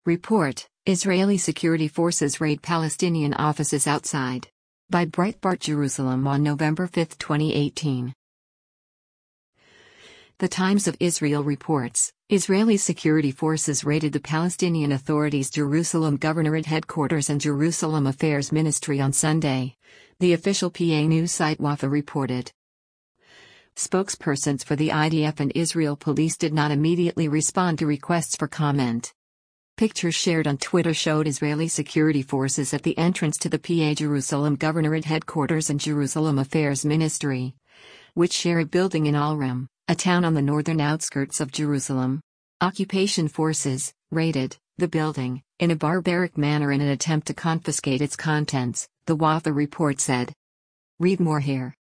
Report: Israeli security forces raid Palestinian offices outside. By Breitbart Jerusalem on November 5, 2018. The Times of Israel reports, Israeli security forces raided the Palestinian Authority's Jerusalem Governorate headquarters and Jerusalem Affairs Ministry on Sunday. The official PA news site Wafa reported. Spokespersons for the IDF and Israel police did not immediately respond to requests for comment. Pictures shared on Twitter showed Israeli security forces at the entrance to the PA Jerusalem Governorate headquarters and Jerusalem Affairs Ministry, which share a building in Al-Rim, a town on the northern outskirts of Jerusalem. Occupation forces raided the building in a barbaric manner in an attempt to confiscate its contents, the Wafa report said. Read more here.